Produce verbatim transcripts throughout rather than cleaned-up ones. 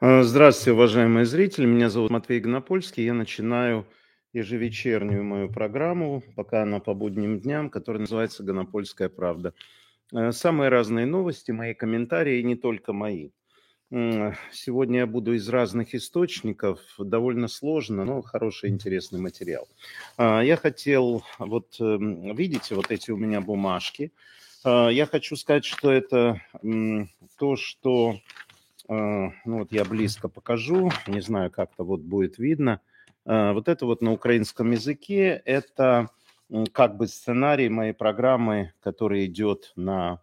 А, Здравствуйте, уважаемые зрители. Меня зовут Матвей Гонопольский. Я начинаю ежевечернюю мою программу, пока она по будним дням, которая называется «Гонопольская правда». Э, Самые разные новости, мои комментарии, и не только мои. М, Сегодня я буду из разных источников, довольно сложно, но хороший, интересный материал. А, Я хотел, вот эм, видите, вот эти у меня бумажки. А, Я хочу сказать, что это м, то, что а, ну вот я близко покажу, не знаю, как-то вот будет видно. А, Вот это вот на украинском языке, это м, как бы сценарий моей программы, который идет на,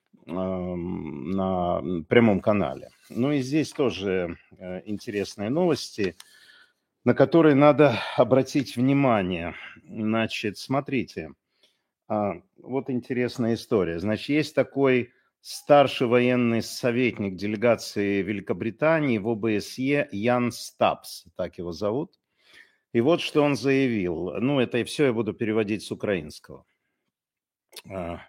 ам, на м, прямом канале. Ну и здесь тоже э, интересные новости, на которые надо обратить внимание. Значит, смотрите, а, вот интересная история. Значит, есть такой старший военный советник делегации Великобритании в ОБСЕ Ян Стапс, так его зовут. И вот что он заявил. Ну, это и все я буду переводить с украинского. А,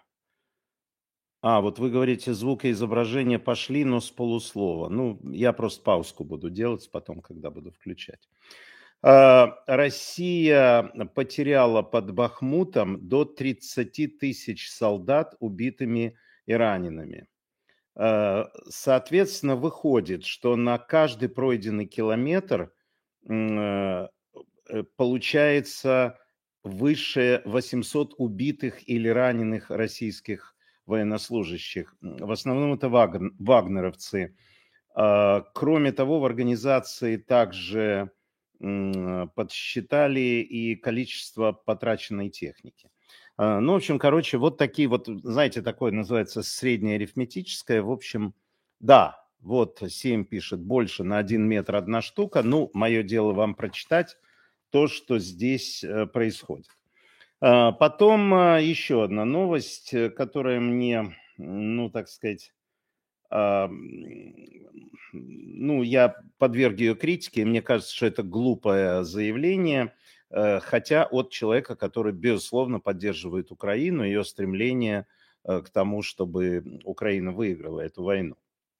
а, вот вы говорите, звук и изображение пошли, но с полуслова. Ну, я просто паузку буду делать потом, когда буду включать. А, Россия потеряла под Бахмутом до тридцати тысяч солдат убитыми и ранеными. Э, Соответственно, выходит, что на каждый пройденный километр м, э, э, получается выше восьмисот убитых или раненых российских военнослужащих. М, В основном это вагн- вагнеровцы. А, Кроме того, в организации также м, подсчитали и количество потраченной техники. А, Ну, в общем, короче, вот такие вот, знаете, такое называется среднее арифметическое. В общем, да, вот семь пишет больше на один метр одна штука. Ну, мое дело вам прочитать то, что здесь э, происходит. А, Потом а, еще одна новость, э, которая мне, ну, так сказать, а, м, ну, я подверг ее критике, и мне кажется, что это глупое заявление, э, хотя от человека, который, безусловно, поддерживает Украину, ее стремление э, к тому, чтобы Украина выиграла эту войну.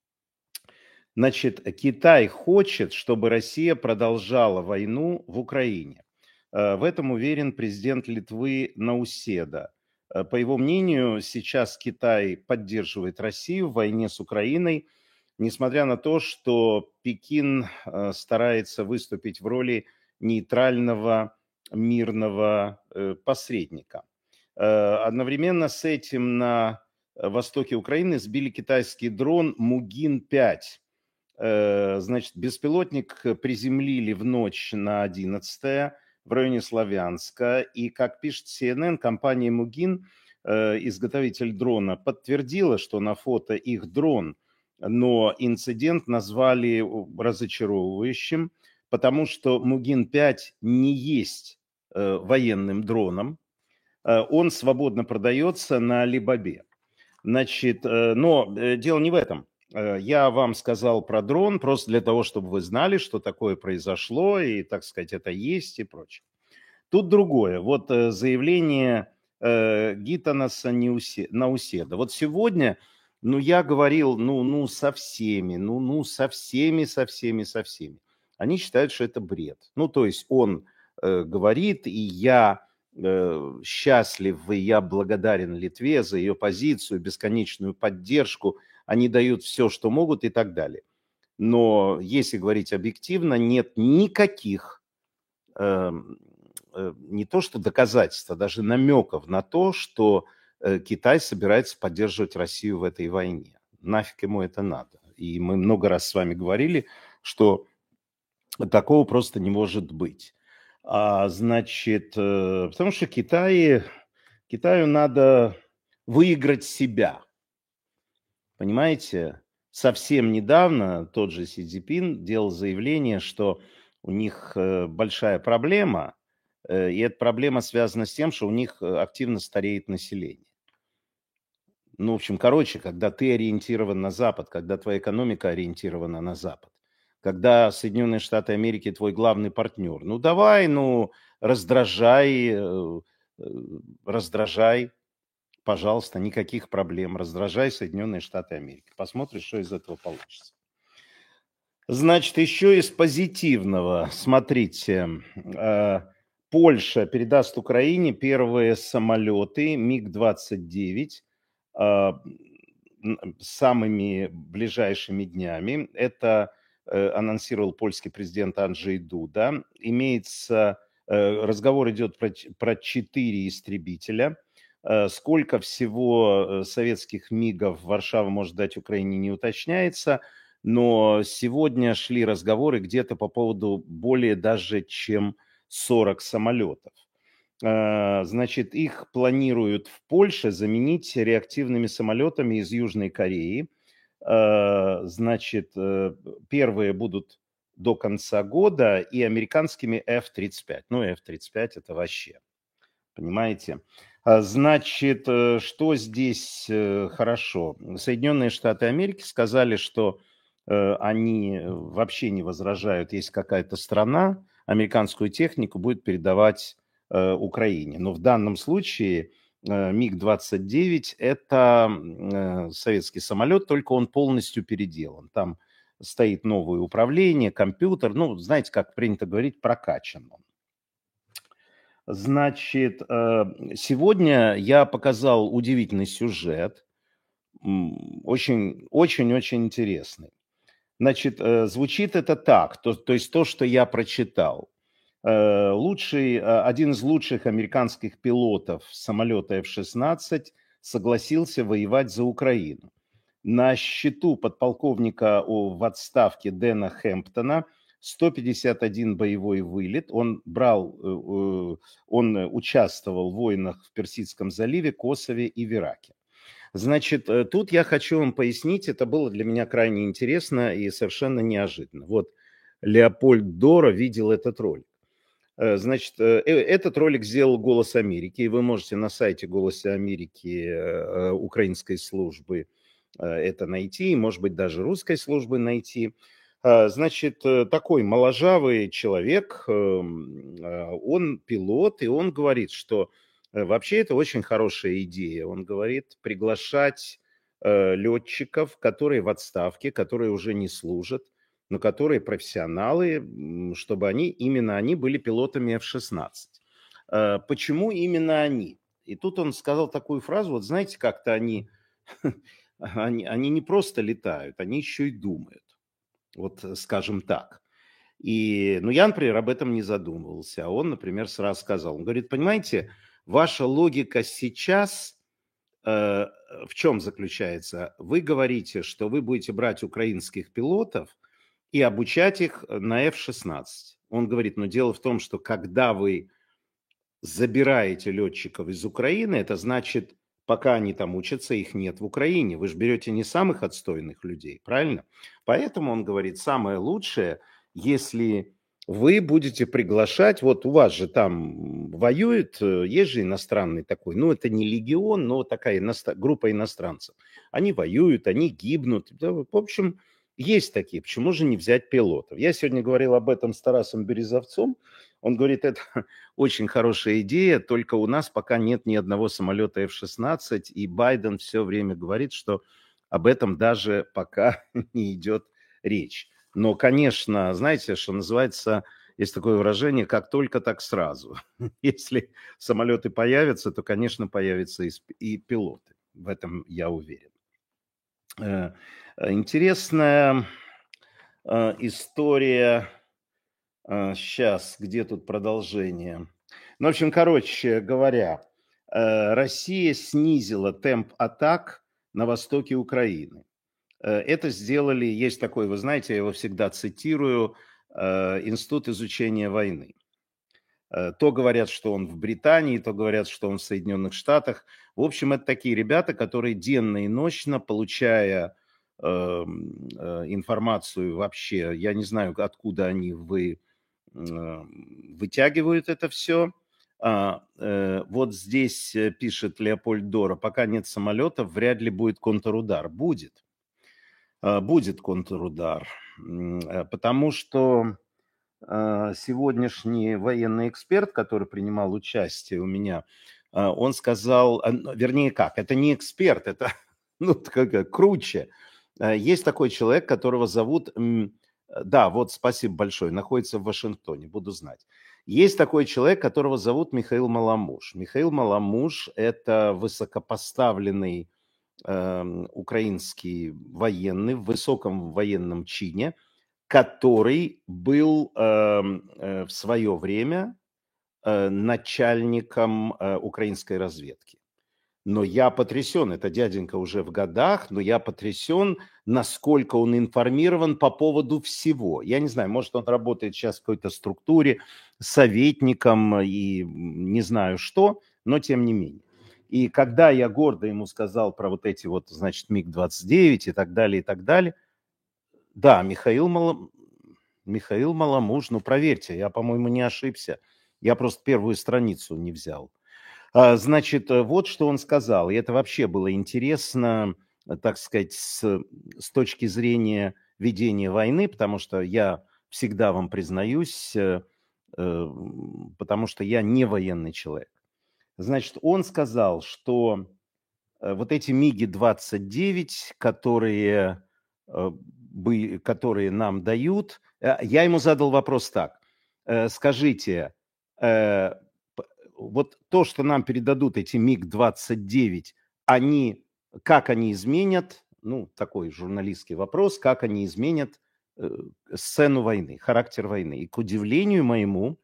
Значит, Китай хочет, чтобы Россия продолжала войну в Украине. Э, В этом уверен президент Литвы Науседа. Э, По его мнению, сейчас Китай поддерживает Россию в войне с Украиной, несмотря на то, что Пекин э, старается выступить в роли нейтрального мирного э, посредника. Э, Одновременно с этим на э, востоке Украины сбили китайский дрон Мугин пять. Э, Значит, беспилотник приземлили в ночь на одиннадцатое в районе Славянска. И, как пишет Си Эн Эн, компания Мугин, э, изготовитель дрона, подтвердила, что на фото их дрон, но инцидент назвали разочаровывающим, потому что Мугин пять не есть э, военным дроном. Э, Он свободно продается на Алибабе. Значит, э, но э, дело не в этом. Э, Я вам сказал про дрон просто для того, чтобы вы знали, что такое произошло, и, так сказать, это есть и прочее. Тут другое. Вот э, заявление э, Гитанаса Неусе- Науседа. Вот сегодня, ну, я говорил, ну, ну, со всеми, ну, ну, со всеми, со всеми, со всеми. Они считают, что это бред. Ну, то есть он э, говорит, и я э, счастлив, и я благодарен Литве за ее позицию, бесконечную поддержку. Они дают все, что могут и так далее. Но если говорить объективно, нет никаких эм, э, не то что доказательств, а даже намеков на то, что э, Китай собирается поддерживать Россию в этой войне. Нафиг ему это надо. И мы много раз с вами говорили, что такого просто не может быть. А, значит, э, потому что Китай, Китаю надо выиграть себя. Понимаете? Совсем недавно тот же Си Цзиньпин делал заявление, что у них э, большая проблема, э, и эта проблема связана с тем, что у них э, активно стареет население. Ну, в общем, короче, когда ты ориентирован на Запад, когда твоя экономика ориентирована на Запад, когда Соединенные Штаты Америки твой главный партнер, ну давай, ну раздражай, э, э, раздражай, пожалуйста, никаких проблем, раздражай Соединенные Штаты Америки. Посмотришь, что из этого получится. Значит, еще из позитивного. Смотрите, э, Польша передаст Украине первые самолеты миг двадцать девять э, н- самыми ближайшими днями. Это э, анонсировал польский президент Анджей Дуда. Имеется, э, разговор идет про, ч- про четыре истребителя. Э, Сколько всего э, советских мигов Варшава может дать Украине, не уточняется. Но сегодня шли разговоры где-то по поводу более даже чем сорок самолетов. Э, Значит, их планируют в Польше заменить реактивными самолетами из Южной Кореи. Э, Значит, э, первые будут до конца года и американскими эф тридцать пять. Ну, эф тридцать пять это вообще, понимаете? А, Значит, э, что здесь э, хорошо? Соединенные Штаты Америки сказали, что э, они вообще не возражают, если какая-то страна американскую технику будет передавать э, Украине. Но в данном случае э, миг двадцать девять это м, э, советский самолет, только он полностью переделан. Там стоит новое управление, компьютер, ну, знаете, как принято говорить, прокачан он. Значит, э, сегодня я показал удивительный сюжет, м, очень, очень-очень интересный. Значит, э, звучит это так, то, то есть то, что я прочитал. Э, Лучший, э, один из лучших американских пилотов самолета эф шестнадцать согласился воевать за Украину. На счету подполковника о- в отставке Дэна Хэмптона сто пятьдесят один боевой вылет. Он брал, э, э, он э, участвовал в войнах в Персидском заливе, Косове и в Ираке. Значит, э, тут я хочу вам пояснить, это было для меня крайне интересно и совершенно неожиданно. Вот Леопольд Дора видел этот ролик. Э, Значит, э, э, этот ролик сделал «Голос Америки», и вы можете на сайте «Голоса Америки» э, э, украинской службы э, это найти, и, может быть, даже русской службы найти. А, Значит, э, такой моложавый человек, эм, э, он пилот, и он говорит, что э, вообще это очень хорошая идея. Он говорит приглашать э, летчиков, которые в отставке, которые уже не служат, но которые профессионалы, м, чтобы они, именно они были пилотами эф шестнадцать. Э, Почему именно они? И тут он сказал такую фразу, вот знаете, как-то они, они, они не просто летают, они еще и думают, вот э, скажем так. И, ну, я, например, об этом не задумывался, а он, например, сразу сказал, он говорит, понимаете, ваша логика сейчас э, в чем заключается? Вы говорите, что вы будете брать украинских пилотов и обучать их на эф шестнадцать. Он говорит, но дело в том, что когда вы забираете летчиков из Украины, это значит, пока они там учатся, их нет в Украине. Вы же берете не самых отстойных людей, правильно? Поэтому он говорит, самое лучшее, если вы будете приглашать, вот у вас же там воюет, э, есть же иностранный такой, ну это не легион, но такая иностр- группа иностранцев. Они воюют, они гибнут. Да, в общем, есть такие, почему же не взять пилотов? Я сегодня говорил об этом с Тарасом Березовцом, он говорит, это очень хорошая идея, только у нас пока нет ни одного самолета эф шестнадцать, и Байден все время говорит, что об этом даже пока не идет речь. Но, конечно, знаете, что называется, есть такое выражение, как только, так сразу. Если самолеты появятся, то, конечно, появятся и, сп- и пилоты. В этом я уверен. Э, э, Интересная э, история. Сейчас, где тут продолжение? Ну, в общем, короче говоря, э, Россия снизила темп атак на востоке Украины. Э, Это сделали, есть такой, вы знаете, я его всегда цитирую, э, Институт изучения войны. Э, То говорят, что он в Британии, то говорят, что он в Соединенных Штатах. В общем, это такие ребята, которые денно и ночно, получая эм, э, информацию вообще, я не знаю, откуда они вы, э, вытягивают это все. А, э, вот здесь э, пишет Леопольд Дора, пока нет самолетов, вряд ли будет контрудар. Будет. А, Будет контрудар. М, э, Потому что э, сегодняшний военный эксперт, который принимал участие у меня, э, он сказал, э, ну, вернее как, это не эксперт, это ну, как, э, круче. Э, Есть такой человек, которого зовут м, Э, Да, вот спасибо большое. Находится в Вашингтоне, буду знать. Есть такой человек, которого зовут Михаил Маламуш. Михаил Маламуш– это высокопоставленный эм, украинский военный в высоком военном чине, который был эм, э, в свое время э, начальником э, украинской разведки. Но я потрясен, это дяденька уже в годах, но я потрясен, насколько он информирован по поводу всего. Я не знаю, может, он работает сейчас в какой-то структуре, советником и не знаю что, но тем не менее. И когда я гордо ему сказал про вот эти вот, значит, миг двадцать девять и так далее, и так далее, да, Михаил, Мало... Михаил Маламуш, ну проверьте, я, по-моему, не ошибся. Я просто первую страницу не взял. А, Значит, э, вот что он сказал. И это вообще было интересно, э, так сказать, с, с точки зрения ведения войны, потому что я всегда вам признаюсь, э, э, м, потому что я не военный человек. Значит, он сказал, что э, вот эти миги двадцать девять, которые, э, бы- которые нам дают, э, я ему задал вопрос так. Э, Скажите, э, п- вот то, что нам передадут эти миг двадцать девять, они, как они изменят, ну, такой журналистский вопрос, как они изменят э, сцену войны, характер войны. И к удивлению моему,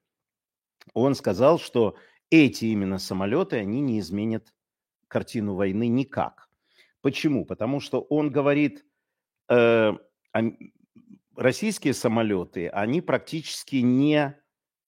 он сказал, что эти именно самолеты, они не изменят картину войны никак. Почему? Потому что он говорит, э, ам- российские самолеты, они практически не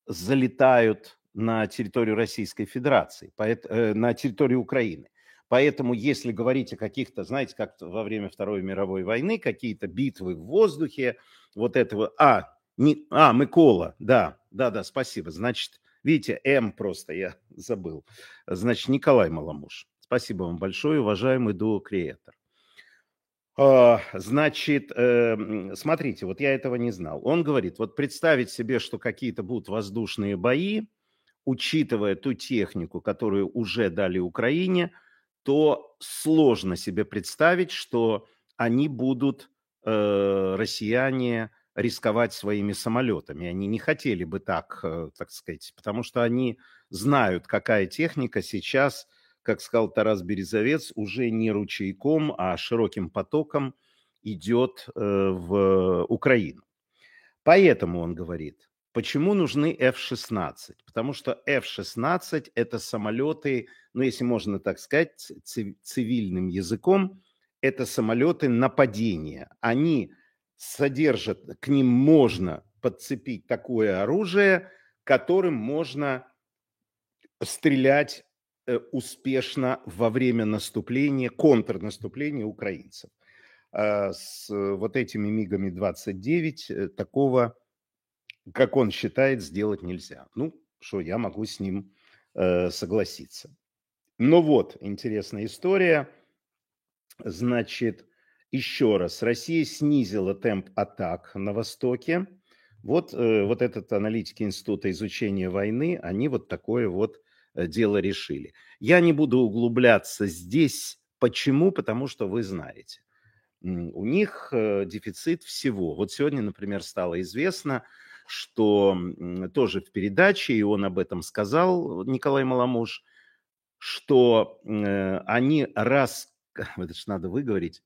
залетают на территорию Российской Федерации, поэт- э, на территорию Украины. Поэтому, если говорить о каких-то, знаете, как во время Второй мировой войны, какие-то битвы в воздухе, вот этого... А, не, а, Микола, да, да, да, спасибо. Значит, видите, М просто я забыл. Значит, Николай Маламуш. Спасибо вам большое, уважаемый дуо-креатор. А, Значит, э, м, смотрите, вот я этого не знал. Он говорит, вот представить себе, что какие-то будут воздушные бои, учитывая ту технику, которую уже дали Украине, то сложно себе представить, что они будут, э, россияне, рисковать своими самолетами. Они не хотели бы так, э, так сказать, потому что они знают, какая техника сейчас, как сказал Тарас Березовец, уже не ручейком, а широким потоком идет э, в Украину. Поэтому он говорит, почему нужны эф шестнадцать? Потому что эф шестнадцать– это самолеты, ну, если можно так сказать, ци- цивильным языком, это самолеты нападения. Они содержат, к ним можно подцепить такое оружие, которым можно стрелять э, успешно во время наступления, контрнаступления украинцев. А С э, вот этими мигами двадцать девять э, такого, как он считает, сделать нельзя. Ну, что я могу с ним э, согласиться. Но вот интересная история. Значит, еще раз, Россия снизила темп атак на Востоке. Вот, э, вот этот аналитики Института изучения войны, они вот такое вот э, дело решили. Я не буду углубляться здесь. Почему? Потому что вы знаете. М, У них э, дефицит всего. Вот сегодня, например, стало известно, что м, тоже в передаче, и он об этом сказал, Николай Маламуш, что э, они раз, это же надо выговорить,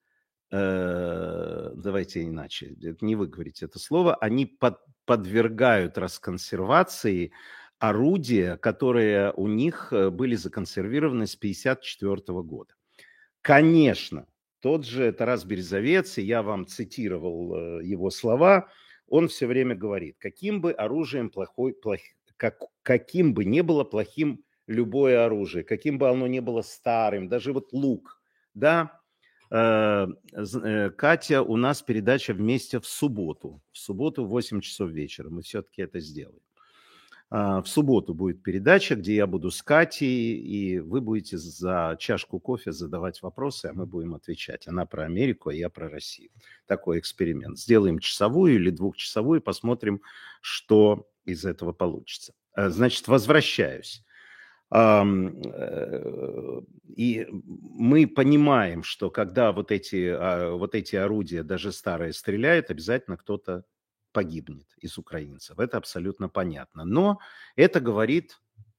э, давайте иначе, это не выговорить это слово, они под- подвергают расконсервации орудия, которые у них э, были законсервированы с пятьдесят четвёртого года. Конечно, тот же Тарас Березовец, и я вам цитировал э, его слова, он все время говорит, каким бы оружием плохой, плох, как, каким бы ни было плохим любое оружие, каким бы оно ни было старым, даже вот лук, да, Э, з- э, Катя, у нас передача вместе в субботу, в субботу в восемь часов вечера, мы все-таки это сделаем. А, В субботу будет передача, где я буду с Катей, и вы будете за чашку кофе задавать вопросы, а мы будем отвечать. Она про Америку, а я про Россию. Такой эксперимент. Сделаем часовую или двухчасовую, посмотрим, что из этого получится. Э, Значит, возвращаюсь. Ам, э, И мы понимаем, что когда вот эти, а, вот эти орудия, даже старые, стреляют, обязательно кто-то погибнет из украинцев. Это абсолютно понятно. Но это говорит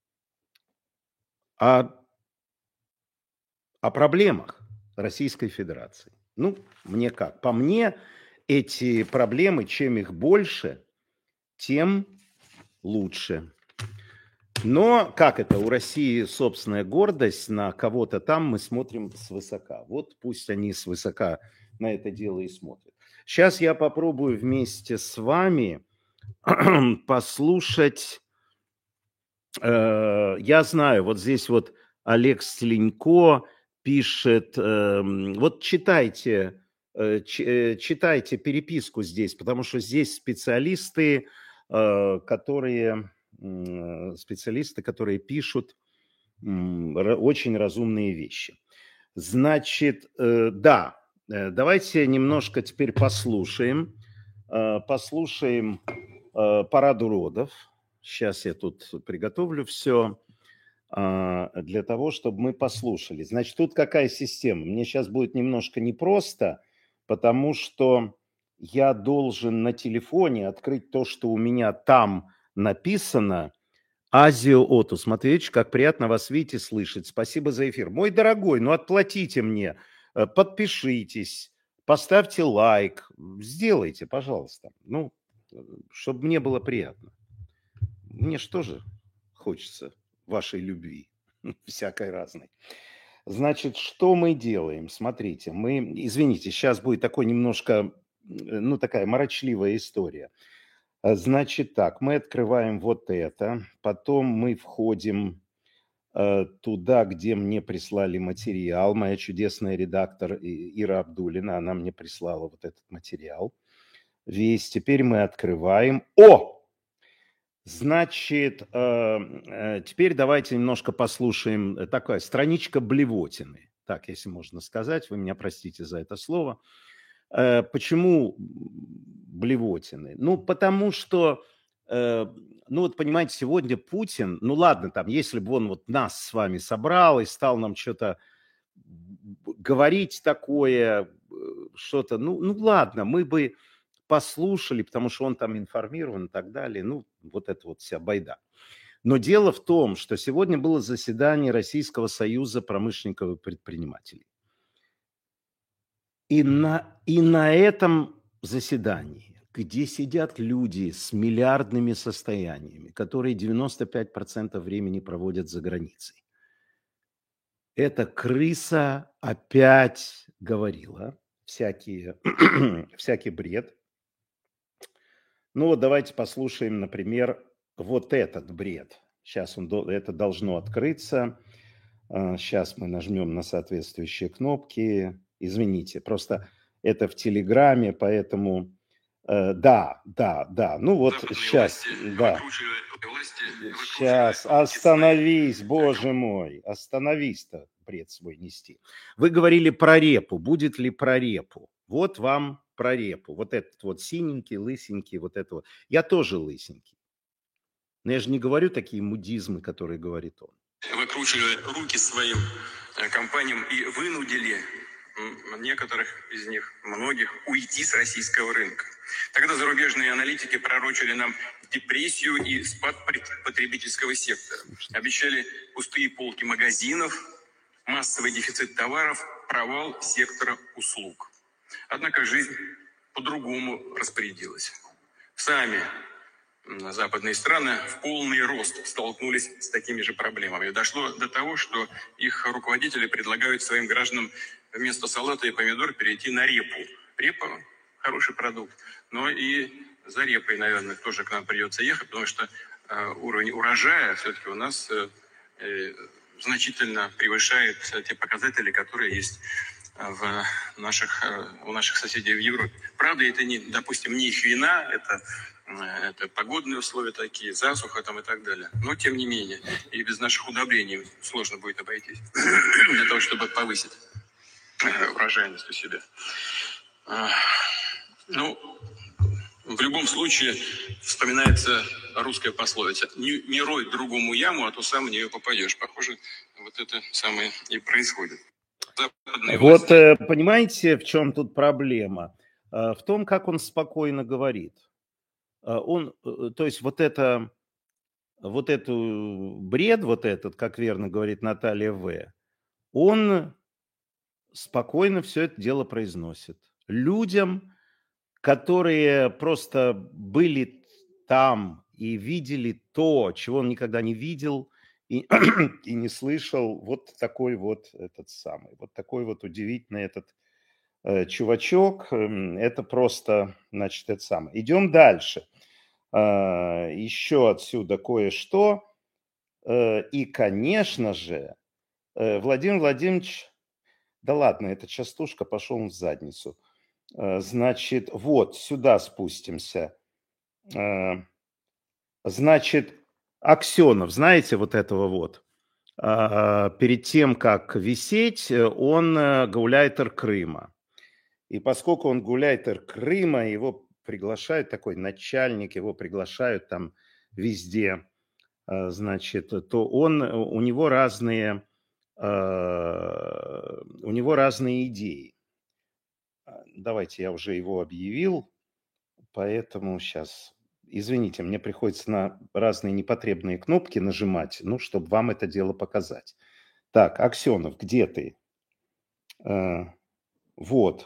о, о проблемах Российской Федерации. Ну, мне как? По мне, эти проблемы, чем их больше, тем лучше. Но как это? У России собственная гордость, на кого-то там мы смотрим свысока. Вот пусть они свысока на это дело и смотрят. Сейчас я попробую вместе с вами послушать. Э, я знаю, вот здесь вот Олег Стеленько пишет, э, вот читайте, э, ч, читайте переписку здесь, потому что здесь специалисты, э, которые... специалисты, которые пишут очень разумные вещи. Значит, да, давайте немножко теперь послушаем, послушаем парад уродов. Сейчас я тут приготовлю все для того, чтобы мы послушали. Значит, тут какая система? Мне сейчас будет немножко непросто, потому что я должен на телефоне открыть то, что у меня там написано. Азио Отус Матвеевич, как приятно вас видеть и слышать. Спасибо за эфир. Мой дорогой, ну отплатите мне, подпишитесь, поставьте лайк, сделайте, пожалуйста. Ну, чтобы мне было приятно. Мне же тоже хочется вашей любви, всякой разной. Значит, что мы делаем? Смотрите, мы, извините, сейчас будет такой немножко, ну такая морочливая история. Значит так, мы открываем вот это, потом мы входим э, туда, где мне прислали материал. Моя чудесная редактор Ира Абдулина, она мне прислала вот этот материал. Весь, теперь мы открываем. О! Значит, э, э, теперь давайте немножко послушаем, такая страничка блевотины, так, если можно сказать, вы меня простите за это слово. Э, почему блевотины? Ну, потому что, э, ну вот понимаете, сегодня Путин, ну ладно, там, если бы он вот нас с вами собрал и стал нам что-то говорить такое, что-то, ну, ну ладно, мы бы послушали, потому что он там информирован и так далее, ну, вот это вот вся байда. Но дело в том, что сегодня было заседание Российского союза промышленников и предпринимателей. И на, и на этом заседании, где сидят люди с миллиардными состояниями, которые девяносто пять процентов времени проводят за границей, эта крыса опять говорила всякие, всякий бред. Ну вот давайте послушаем, например, вот этот бред. Сейчас он, это должно открыться. Сейчас мы нажмем на соответствующие кнопки. Извините, просто это в Телеграме, поэтому э, да, да, да. Ну вот западные сейчас, власти, да. Власти, сейчас, остановись, свои... боже мой, остановись-то, бред свой нести. Вы говорили про репу, будет ли про репу? Вот вам про репу. Вот этот вот синенький, лысенький, вот это вот. Я тоже лысенький. Но я же не говорю такие мудизмы, которые говорит он. Выкручивали руки своим компаниям и вынудили некоторых из них, многих, уйти с российского рынка. Тогда зарубежные аналитики пророчили нам депрессию и спад потребительского сектора. Обещали пустые полки магазинов, массовый дефицит товаров, провал сектора услуг. Однако жизнь по-другому распорядилась. Сами западные страны в полный рост столкнулись с такими же проблемами. Дошло до того, что их руководители предлагают своим гражданам вместо салата и помидор перейти на репу. Репа – хороший продукт, но и за репой, наверное, тоже к нам придется ехать, потому что э, уровень урожая все-таки у нас э, э, значительно превышает те показатели, которые есть в наших, у наших соседей в Европе. Правда, это, не, допустим, не их вина, это, это погодные условия такие, засуха там и так далее. Но, тем не менее, и без наших удобрений сложно будет обойтись для того, чтобы повысить урожайность у себя. Ну, в любом случае, вспоминается русская пословица: не, не рой другому яму, а то сам в нее попадешь. Похоже, вот это самое и происходит. Вот понимаете, в чем тут проблема? В том, как он спокойно говорит. А, он, э, то есть вот это, вот эту бред, вот этот, как верно говорит Наталья В., он спокойно все это дело произносит. Людям, которые просто были там и видели то, чего он никогда не видел и, и не слышал, вот такой вот этот самый, вот такой вот удивительный этот э, чувачок. эм, Это просто, значит, это самое. Идем дальше. А, Еще отсюда кое-что. Э, И, конечно же, э, Владимир Владимирович, да ладно, эта частушка, пошел он в задницу. Э, Значит, вот, сюда спустимся. Э, Значит, Аксенов, знаете вот этого вот? А, Перед тем, как висеть, э, он э, гауляйтер Крыма. И поскольку он гауляйтер Крыма, его приглашают, такой начальник, его приглашают там везде, э, значит, то он, э, у него разные, э, у него разные идеи. А, Давайте, я уже его объявил, поэтому сейчас, извините, мне приходится на разные непотребные кнопки нажимать, ну, чтобы вам это дело показать. Так, Аксенов, где ты? Э, Вот,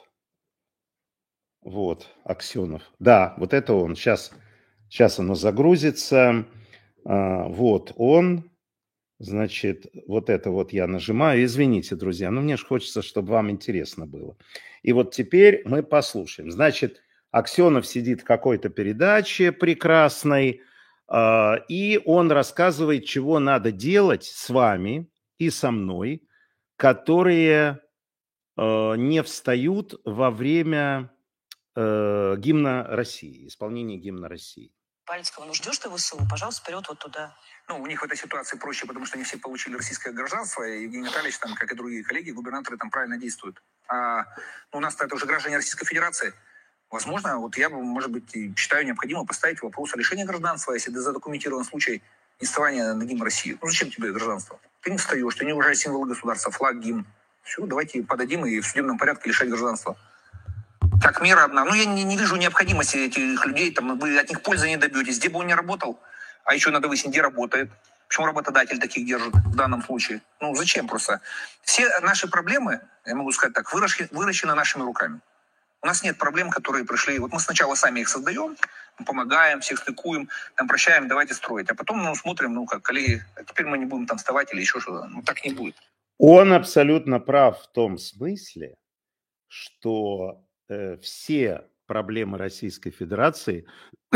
вот, Аксенов. Да, вот это он. Сейчас, сейчас оно загрузится. А, Вот он. Значит, вот это вот я нажимаю. Извините, друзья, но мне же хочется, чтобы вам интересно было. И вот теперь мы послушаем. Значит, Аксенов сидит в какой-то передаче прекрасной, а, и он рассказывает, чего надо делать с вами и со мной, которые э, не встают во время э, гимна России, исполнения гимна России. Пальцкого, ну ждешь ты ВСУ, пожалуйста, вперед вот туда. Ну, у них в этой ситуации проще, потому что они все получили российское гражданство, и Евгений Витальевич, там, как и другие коллеги, губернаторы там правильно действуют. А ну, у нас-то это уже граждане Российской Федерации. Возможно, вот я, может быть, и считаю необходимо поставить вопрос о лишении гражданства, если ты задокументирован случай нестования на гимн России. Ну, зачем тебе гражданство? Ты не встаешь, ты не уважаешь символы государства, флаг, гимн. Все, давайте подадим и в судебном порядке лишать гражданства. Как мера одна. Ну, я не, не вижу необходимости этих людей, там, вы от них пользы не добьетесь. Где бы он ни работал, а еще надо выяснить, где работает. Почему работодатель таких держит в данном случае? Ну, зачем просто? Все наши проблемы, я могу сказать так, выращены, выращены нашими руками. У нас нет проблем, которые пришли. Вот мы сначала сами их создаем, помогаем, всех стыкуем, там прощаем, давайте строить. А потом ну, смотрим, ну как, коллеги, а теперь мы не будем там вставать или еще что-то. Ну, так не будет. Он абсолютно прав в том смысле, что э, все проблемы Российской Федерации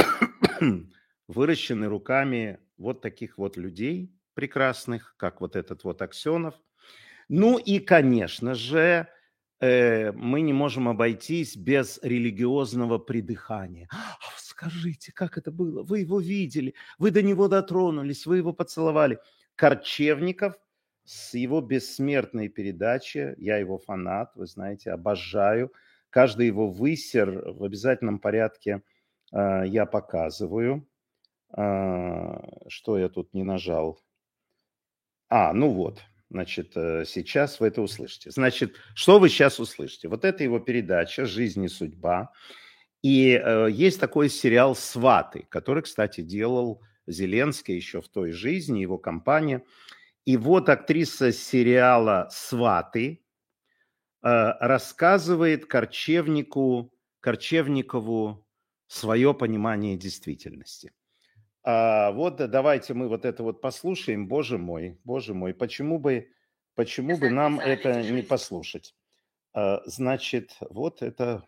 выращены руками вот таких вот людей прекрасных, как вот этот вот Аксенов. Ну и, конечно же, э, мы не можем обойтись без религиозного придыхания. А скажите, как это было? Вы его видели, вы до него дотронулись, вы его поцеловали. Корчевников с его бессмертной передачи, я его фанат, вы знаете, обожаю. Каждый его высер в обязательном порядке э, я показываю. А, что я тут не нажал? А, ну вот, значит, э, сейчас вы это услышите. Значит, что вы сейчас услышите? Вот это его передача «Жизнь и судьба». И э, есть такой сериал «Сваты», который, кстати, делал Зеленский еще в той жизни, его компания. И вот актриса сериала «Сваты» э, рассказывает Корчевнику, Корчевникову свое понимание действительности. А, вот да, давайте мы вот это вот послушаем. Боже мой, боже мой, почему бы, почему бы нам это не послушать? А, значит, вот это,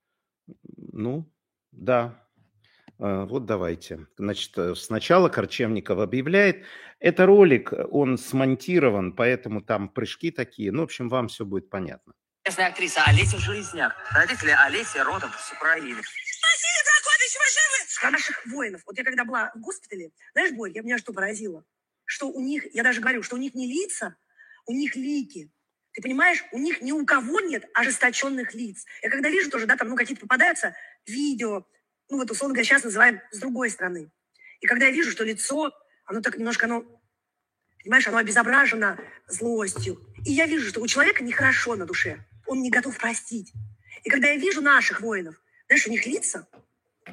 ну, да, а, вот давайте. Значит, э, сначала Корчевников объявляет. Это ролик, э, он смонтирован, поэтому там прыжки такие. Ну, в общем, вам все будет понятно. Известная актриса Олеся Железняк. Родители Олеси родом с Украины. Василий Прокопьевич, вы живы? А наших воинов, вот я когда была в госпитале, знаешь, Борь, я меня что поразило? Что у них, я даже говорю, что у них не лица, у них лики. Ты понимаешь, у них ни у кого нет ожесточенных лиц. Я когда вижу тоже, да, там, ну, какие-то попадаются видео, ну, вот, условно говоря, сейчас называем с другой стороны. И когда я вижу, что лицо, оно так немножко, оно, понимаешь, оно обезображено злостью. И я вижу, что у человека нехорошо на душе, он не готов простить. И когда я вижу наших воинов, знаешь, у них лица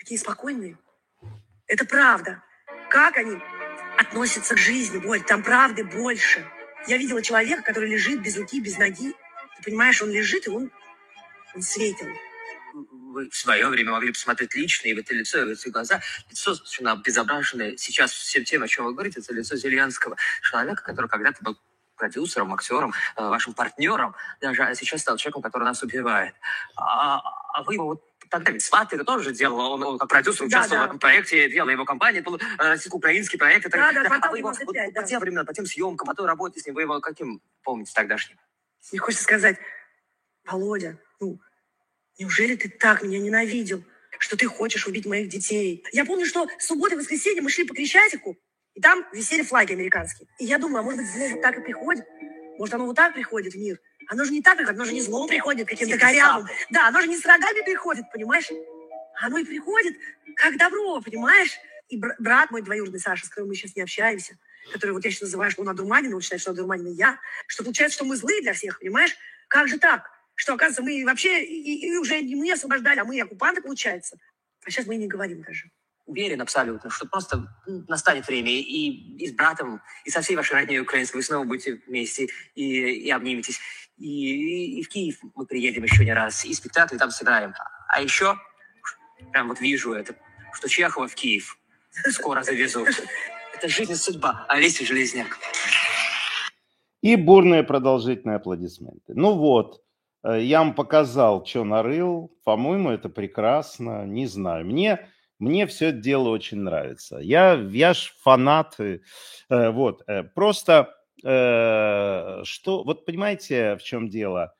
Такие спокойные. Это правда. Как они относятся к жизни, Боль, там правды больше. Я видела человека, который лежит без руки, без ноги. Ты понимаешь, он лежит, и он, он светил. Вы в свое время могли посмотреть лично и в это лицо, и в эти глаза. Лицо совершенно обезображенное. Сейчас всем тем, о чем вы говорите, это лицо Зеленского. Человека, который когда-то был продюсером, актером, вашим партнером, даже, а сейчас стал человеком, который нас убивает. А, а вы его вот тогда ведь «Сваты» это тоже делал, он, он как продюсер участвовал да, да. в этом проекте, делал его компания, был российско-украинский проект. Это, да, да, да, а вы его двадцать пять, вот, да. по тем временам, по тем съемкам, по той работе с ним, вы его каким помните тогдашним? Мне хочется сказать, Володя, ну, неужели ты так меня ненавидел, что ты хочешь убить моих детей? Я помню, что в субботу и воскресенье мы шли по Крещатику, и там висели флаги американские. И я думаю, а может быть, зло вот так и приходит? Может, оно вот так приходит в мир? Оно же не так приходит, оно же не злом приходит, каким-то корявым. Да, оно же не с рогами приходит, понимаешь? Оно и приходит как добро, понимаешь? И брат мой двоюродный, Саша, с которым мы сейчас не общаемся, который вот я сейчас называю, что он одурманин, он считает, что одурманин я, что получается, что мы злые для всех, понимаешь? Как же так? Что, оказывается, мы вообще и, и уже не мы освобождали, а мы оккупанты, получается. А сейчас мы и не говорим даже. Уверен абсолютно, что просто настанет время, и, и с братом, и со всей вашей родней украинской вы снова будете вместе, и, и обниметесь. И, и в Киев мы приедем еще не раз, и спектакли там сыграем. А еще, прям вот вижу это, что Чехова в Киев скоро завезут. Это жизнь и судьба Олеси Железняк. И бурные продолжительные аплодисменты. Ну вот, я вам показал, что нарыл. По-моему, это прекрасно. Не знаю. Мне... Мне все это дело очень нравится. Я, я ж фанат. Э, вот, э, просто, э, что, вот понимаете, в чем дело?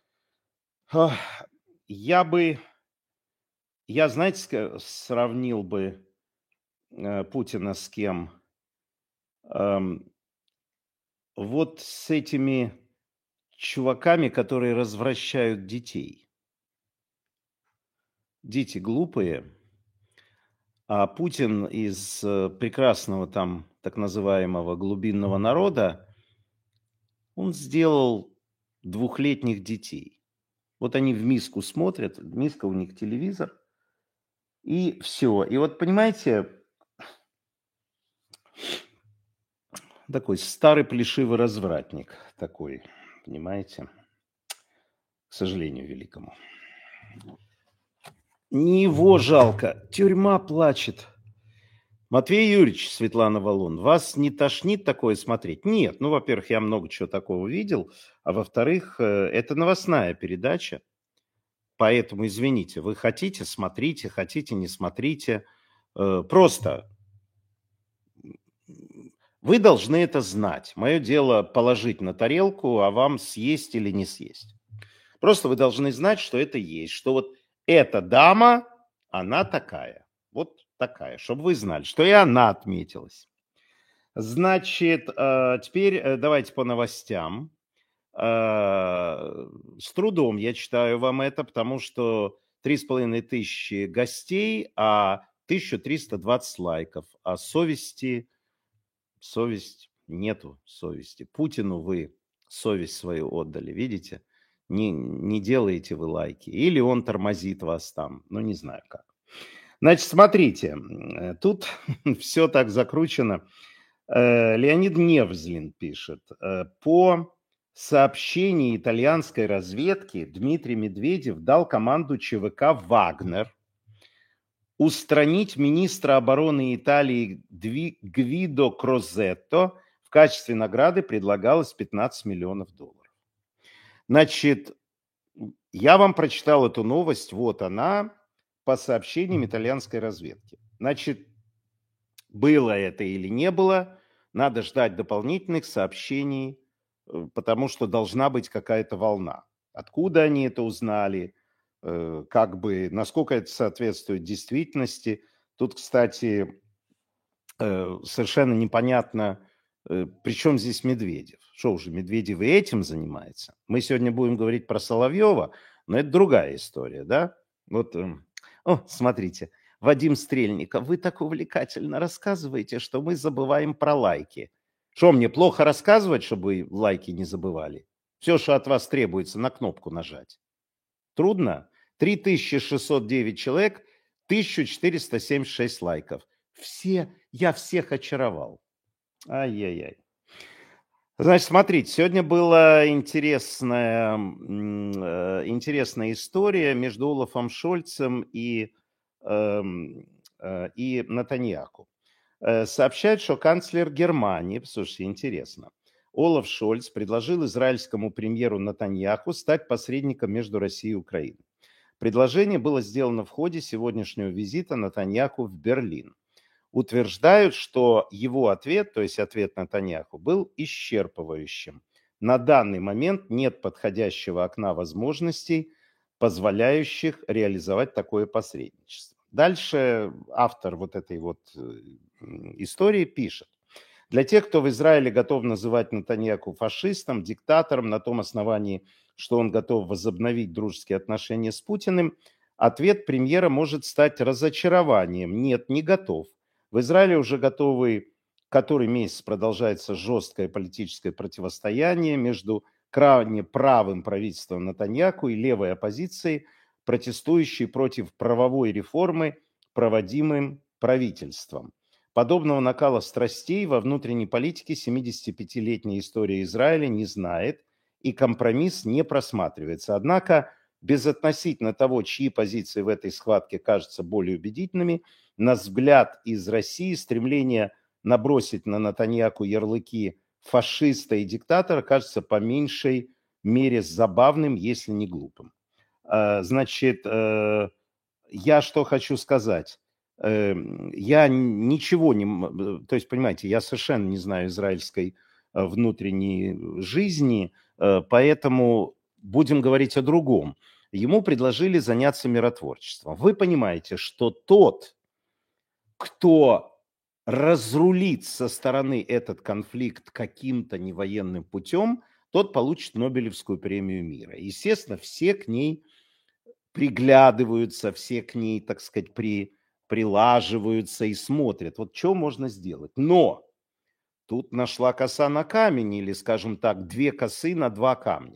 Я бы, я, знаете, сравнил бы э, Путина с кем? Э, вот с этими чуваками, которые развращают детей. Дети глупые. А Путин из прекрасного там так называемого глубинного народа, он сделал двухлетних детей. Вот они в миску смотрят, миска у них телевизор, и все. И вот понимаете, такой старый плешивый развратник такой, понимаете, к сожалению великому. Не его жалко. Тюрьма плачет. Матвей Юрьевич, Светлана Валун, вас не тошнит такое смотреть? Нет. Ну, во-первых, я много чего такого видел. А во-вторых, это новостная передача. Поэтому, извините, вы хотите, смотрите, хотите, не смотрите. Просто вы должны это знать. Мое дело положить на тарелку, а вам съесть или не съесть. Просто вы должны знать, что это есть. Что вот эта дама, она такая, вот такая, чтобы вы знали, что и она отметилась. Значит, теперь давайте по новостям. С трудом я читаю вам это, потому что три с половиной тысячи гостей, а тысяча триста двадцать лайков. А совести, совесть, нету совести. Путину вы совесть свою отдали, видите? Не, не делаете вы лайки. Или он тормозит вас там. Ну, не знаю как. Значит, смотрите. Тут все так закручено. Леонид Невзлин пишет. По сообщению итальянской разведки Дмитрий Медведев дал команду ЧВК «Вагнер» устранить министра обороны Италии Гвидо Крозетто. В качестве награды предлагалось пятнадцать миллионов долларов. Значит, я вам прочитал эту новость, вот она, по сообщениям итальянской разведки. Значит, было это или не было, надо ждать дополнительных сообщений, потому что должна быть какая-то волна. Откуда они это узнали, как бы, насколько это соответствует действительности. Тут, кстати, совершенно непонятно, при чем здесь Медведев. Что уже, Медведев и этим занимается? Мы сегодня будем говорить про Соловьева, но это другая история, да? Вот, о, смотрите, Вадим Стрельников, вы так увлекательно рассказываете, что мы забываем про лайки. Что, мне плохо рассказывать, чтобы лайки не забывали? Все, что от вас требуется, на кнопку нажать. Трудно? три тысячи шестьсот девять человек, тысяча четыреста семьдесят шесть лайков. Все, я всех очаровал. Ай-яй-яй. Значит, смотрите, сегодня была интересная, э, интересная история между Олафом Шольцем и, э, э, и Нетаньяху. Э, сообщает, что канцлер Германии, слушайте, интересно, Олаф Шольц предложил израильскому премьеру Нетаньяху стать посредником между Россией и Украиной. Предложение было сделано в ходе сегодняшнего визита Нетаньяху в Берлин. Утверждают, что его ответ, то есть ответ Нетаньяху, был исчерпывающим. На данный момент нет подходящего окна возможностей, позволяющих реализовать такое посредничество. Дальше автор вот этой вот истории пишет. Для тех, кто в Израиле готов называть Нетаньяху фашистом, диктатором на том основании, что он готов возобновить дружеские отношения с Путиным, ответ премьера может стать разочарованием. Нет, не готов. В Израиле уже готовы, который месяц продолжается жесткое политическое противостояние между крайне правым правительством Нетаньяху и левой оппозицией, протестующей против правовой реформы, проводимым правительством. Подобного накала страстей во внутренней политике семидесятипятилетняя история Израиля не знает, и компромисс не просматривается. Однако, безотносительно того, чьи позиции в этой схватке кажутся более убедительными, на взгляд из России стремление набросить на Нетаньяху ярлыки фашиста и диктатора кажется по меньшей мере забавным, если не глупым. Значит, я что хочу сказать. Я ничего не... То есть, понимаете, я совершенно не знаю израильской внутренней жизни, поэтому будем говорить о другом. Ему предложили заняться миротворчеством. Вы понимаете, что тот, кто разрулит со стороны этот конфликт каким-то невоенным путем, тот получит Нобелевскую премию мира. Естественно, все к ней приглядываются, все к ней, так сказать, при, прилаживаются и смотрят. Вот что можно сделать. Но тут нашла коса на камень, или, скажем так, две косы на два камня.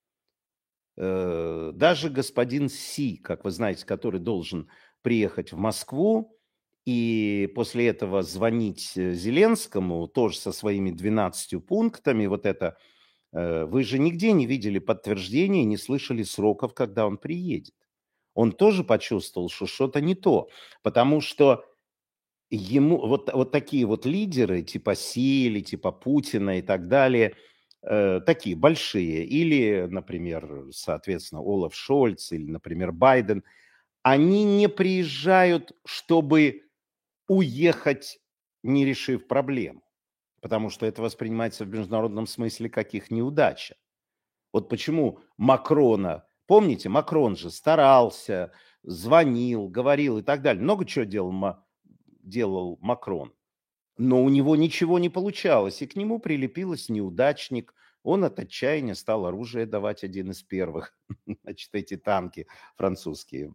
Даже господин Си, как вы знаете, который должен приехать в Москву и после этого звонить Зеленскому, тоже со своими двенадцатью пунктами, вот это, вы же нигде не видели подтверждения, не слышали сроков, когда он приедет. Он тоже почувствовал, что что-то не то, потому что ему вот, вот такие вот лидеры, типа Си или типа Путина и так далее, э, такие большие, или, например, соответственно, Олаф Шольц, или, например, Байден, они не приезжают, чтобы уехать, не решив проблему, потому что это воспринимается в международном смысле как их неудача. Вот почему Макрона, помните, Макрон же старался, звонил, говорил и так далее. Много чего делал, делал Макрон, но у него ничего не получалось, и к нему прилепилось неудачник. Он от отчаяния стал оружие давать, один из первых, значит, эти танки французские.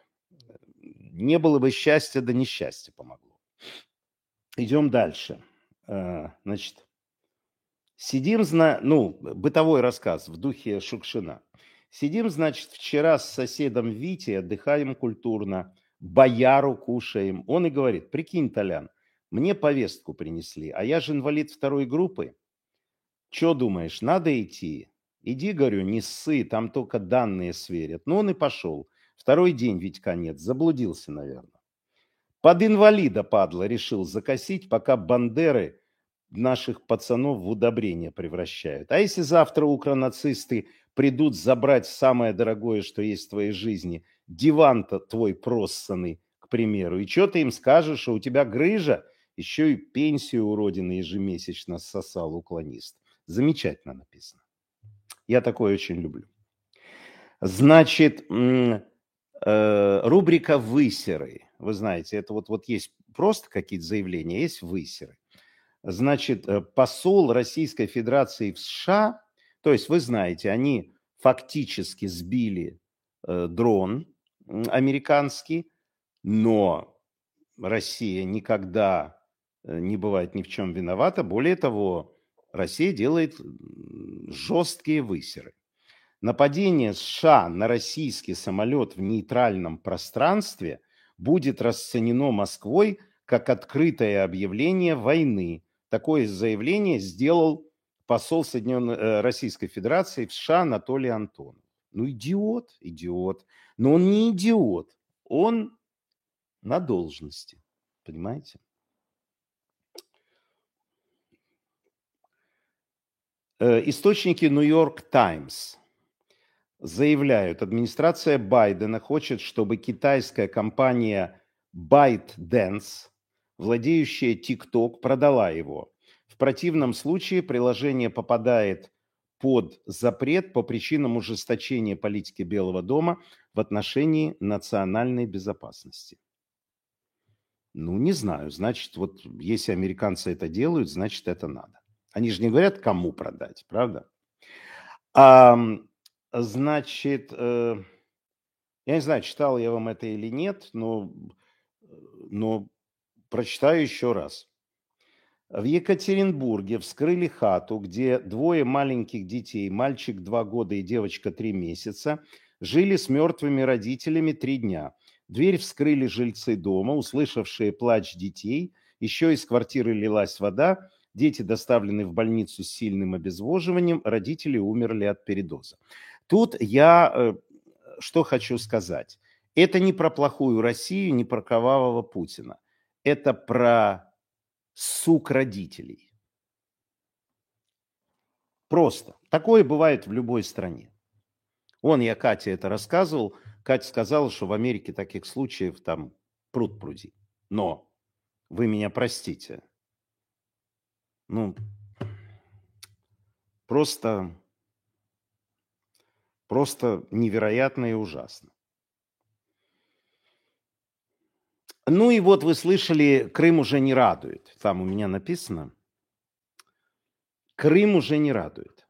Не было бы счастья, да несчастье помогло. Идем дальше. Значит, сидим, зна... ну, бытовой рассказ в духе Шукшина. Сидим, значит, вчера с соседом Витей, отдыхаем культурно, бояру кушаем. Он и говорит: прикинь, Толян, мне повестку принесли, а я же инвалид второй группы. Че думаешь, надо идти? Иди, говорю, не ссы, там только данные сверят. Ну, он и пошел. Второй день ведь конец, заблудился, наверное. Под инвалида, падла, решил закосить, пока бандеры наших пацанов в удобрение превращают. А если завтра укронацисты придут забрать самое дорогое, что есть в твоей жизни, диван-то твой проссанный, к примеру, и что ты им скажешь, что у тебя грыжа, еще и пенсию у родины ежемесячно ссосал уклонист. Замечательно написано. Я такое очень люблю. Значит, рубрика «Высеры». Вы знаете, это вот, вот есть просто какие-то заявления, есть высеры. Значит, посол Российской Федерации в США, то есть вы знаете, они фактически сбили э, дрон американский, но Россия никогда не бывает ни в чем виновата. Более того, Россия делает жесткие высеры. Нападение США на российский самолет в нейтральном пространстве будет расценено Москвой как открытое объявление войны. Такое заявление сделал посол Соединенной Российской Федерации в США Анатолий Антонов. Ну, идиот, идиот. Но он не идиот, он на должности, понимаете? Источники Нью-Йорк Таймс заявляют, администрация Байдена хочет, чтобы китайская компания ByteDance, владеющая TikTok, продала его. В противном случае приложение попадает под запрет по причинам ужесточения политики Белого дома в отношении национальной безопасности. Ну, не знаю, значит, вот если американцы это делают, значит, это надо. Они же не говорят, кому продать, правда? А, значит, э, я не знаю, читал я вам это или нет, но, но прочитаю еще раз. В Екатеринбурге вскрыли хату, где двое маленьких детей, мальчик два года и девочка три месяца, жили с мертвыми родителями три дня. Дверь вскрыли жильцы дома, услышавшие плач детей. Еще из квартиры лилась вода. Дети доставлены в больницу с сильным обезвоживанием. Родители умерли от передоза. Тут я э, что хочу сказать. Это не про плохую Россию, не про кровавого Путина. Это про сук родителей. Просто. Такое бывает в любой стране. Вон я Кате это рассказывал. Катя сказала, что в Америке таких случаев там пруд-пруди. Но вы меня простите. Ну, просто, просто невероятно и ужасно. Ну и вот вы слышали, Крым уже не радует. Там у меня написано. Крым уже не радует.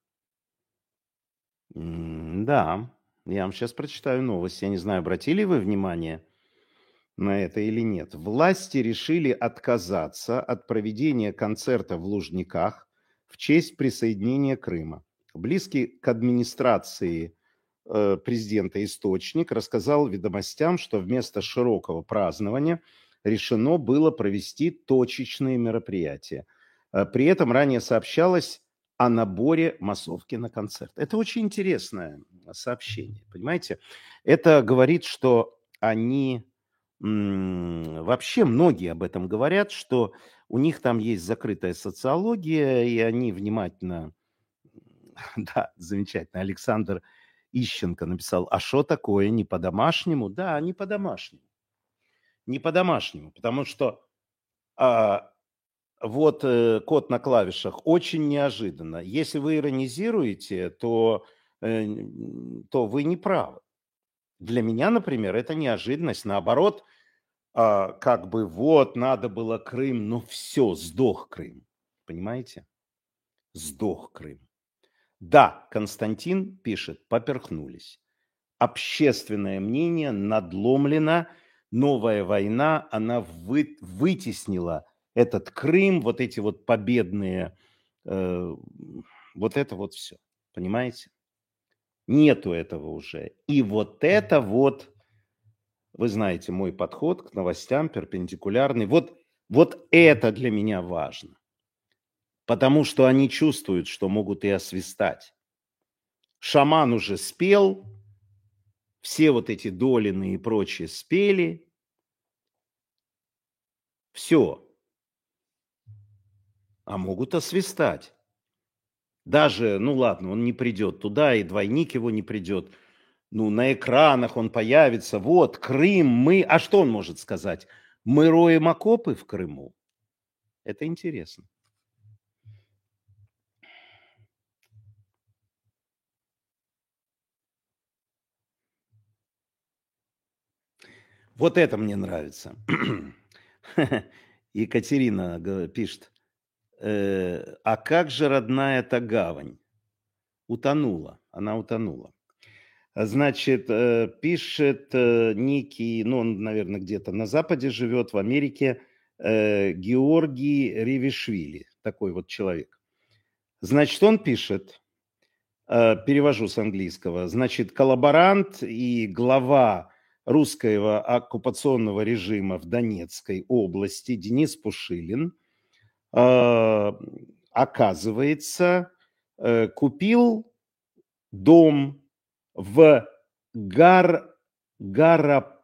Да, я вам сейчас прочитаю новость. Я не знаю, обратили вы внимание на это или нет. Власти решили отказаться от проведения концерта в Лужниках в честь присоединения Крыма. Близкий к администрации э, президента источник рассказал «Ведомостям», что вместо широкого празднования решено было провести точечные мероприятия. При этом ранее сообщалось о наборе массовки на концерт. Это очень интересное сообщение, понимаете? Это говорит, что они... Вообще многие об этом говорят, что у них там есть закрытая социология, и они внимательно... Да, замечательно. Александр Ищенко написал, а что такое, не по-домашнему? Да, не по-домашнему. Не по-домашнему, потому что а, вот э, код на клавишах очень неожиданно. Если вы иронизируете, то, э, то вы не правы. Для меня, например, это неожиданность. Наоборот, а, как бы вот надо было Крым, но все, сдох Крым. Понимаете? Сдох Крым. Да, Константин пишет, поперхнулись. Общественное мнение надломлено. Новая война, она вы, вытеснила этот Крым, вот эти вот победные, э, вот это вот все. Понимаете? Нету этого уже. И вот это вот, вы знаете, мой подход к новостям перпендикулярный. Вот, вот это для меня важно. Потому что они чувствуют, что могут и освистать. Шаман уже спел, все вот эти Долины и прочие спели. Все. А могут освистать. Даже, ну ладно, он не придет туда, и двойник его не придет. Ну, на экранах он появится. Вот, Крым, мы... А что он может сказать? Мы роем окопы в Крыму? Это интересно. Вот это мне нравится. Екатерина пишет. А как же родная-то гавань? Утонула. Она утонула. Значит, пишет некий, ну, он, наверное, где-то на Западе живет, в Америке, Георгий Ревишвили, такой вот человек. Значит, он пишет, перевожу с английского, значит, коллаборант и глава русского оккупационного режима в Донецкой области Денис Пушилин, э, оказывается, э, купил дом в Гар, Гара,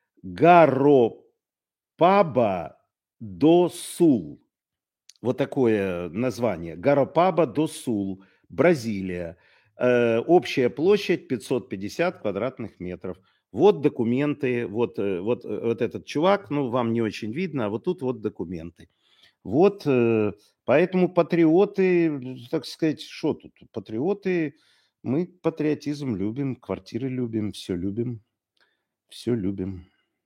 Гаропаба до Сул. Вот такое название. Гаропаба до Сул, Бразилия. Э, общая площадь пятьсот пятьдесят квадратных метров. Вот документы, вот, вот, вот этот чувак, ну, вам не очень видно, а вот тут вот документы. Вот, э, поэтому патриоты, так сказать, что тут? Патриоты, мы патриотизм любим, квартиры любим, все любим, все любим.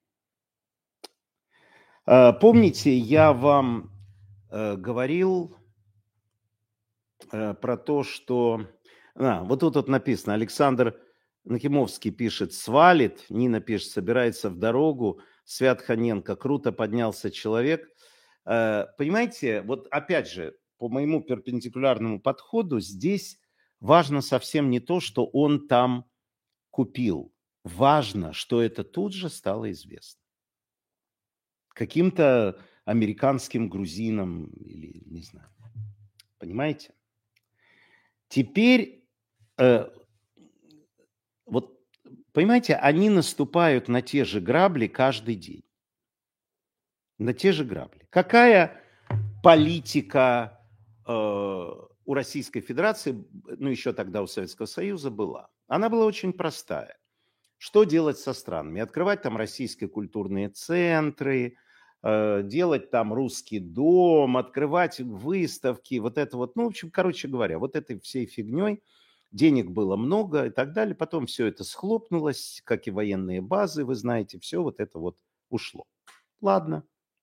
Э, помните, я вам э, говорил э, про то, что... А, вот тут вот написано, Александр Накимовский пишет, свалит, Нина пишет, собирается в дорогу, Свят Ханенко, круто поднялся человек. Э, понимаете, вот опять же, по моему перпендикулярному подходу, здесь важно совсем не то, что он там купил. Важно, что это тут же стало известно. Каким-то американским грузинам или не знаю. Понимаете? Теперь, э, вот, понимаете, они наступают на те же грабли каждый день. На те же грабли. Какая политика э, у Российской Федерации, ну еще тогда у Советского Союза была? Она была очень простая. Что делать со странами? Открывать там российские культурные центры, э, делать там русский дом, открывать выставки, вот это вот, ну, в общем, короче говоря, вот этой всей фигней. Денег было много и так далее. Потом все это схлопнулось, как и военные базы, вы знаете, все вот это вот ушло. Ладно.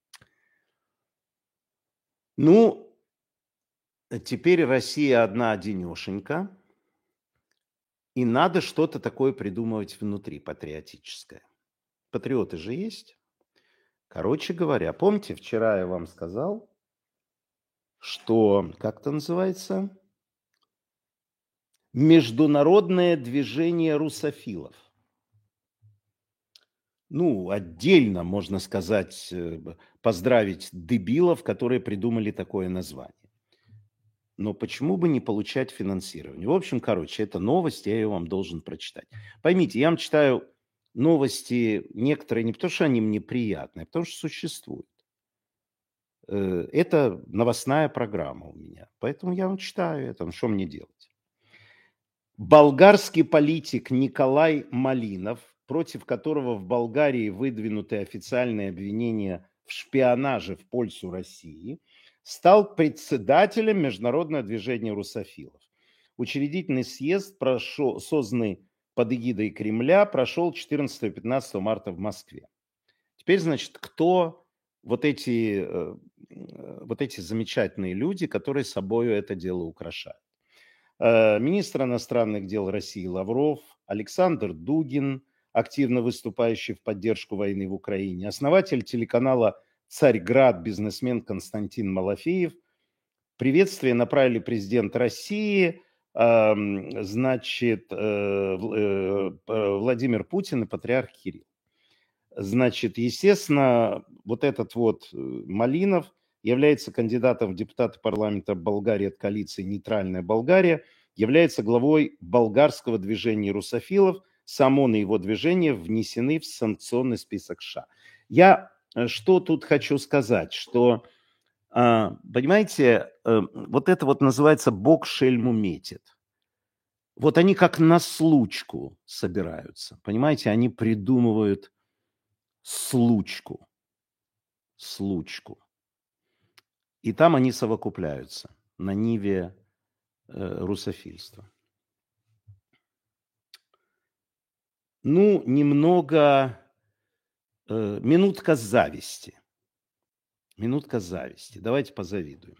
Ну, теперь Россия одна-одинешенька, и надо что-то такое придумывать внутри, патриотическое. Патриоты же есть. Короче говоря, помните, вчера я вам сказал, что, как это называется, международное движение русофилов. Ну, отдельно, можно сказать, поздравить дебилов, которые придумали такое название. Но почему бы не получать финансирование? В общем, короче, это новость, я ее вам должен прочитать. Поймите, я вам читаю новости некоторые не потому, что они мне приятные, а потому что существуют. Это новостная программа у меня, поэтому я вам читаю это, что мне делать? Болгарский политик Николай Малинов, против которого в Болгарии выдвинуты официальные обвинения в шпионаже в пользу России, стал председателем Международного движения русофилов. Учредительный съезд, прошел, созданный под эгидой Кремля, прошел четырнадцатого-пятнадцатого марта в Москве. Теперь, значит, кто вот эти, вот эти замечательные люди, которые собой это дело украшают? Министр иностранных дел России Лавров, Александр Дугин, активно выступающий в поддержку войны в Украине, основатель телеканала «Царьград» бизнесмен Константин Малафеев. Приветствие направили президент России, значит, Владимир Путин и патриарх Кирилл. Значит, естественно, вот этот вот Малинов является кандидатом в депутаты парламента Болгарии от коалиции «Нейтральная Болгария», является главой болгарского движения русофилов. Сам он и его движение внесены в санкционный список США. Я что тут хочу сказать, что, понимаете, вот это вот называется «Бог шельму метит». Вот они как на случку собираются, понимаете, они придумывают случку, случку. И там они совокупляются на ниве э, русофильства. Ну, немного, э, минутка зависти. Минутка зависти. Давайте позавидуем.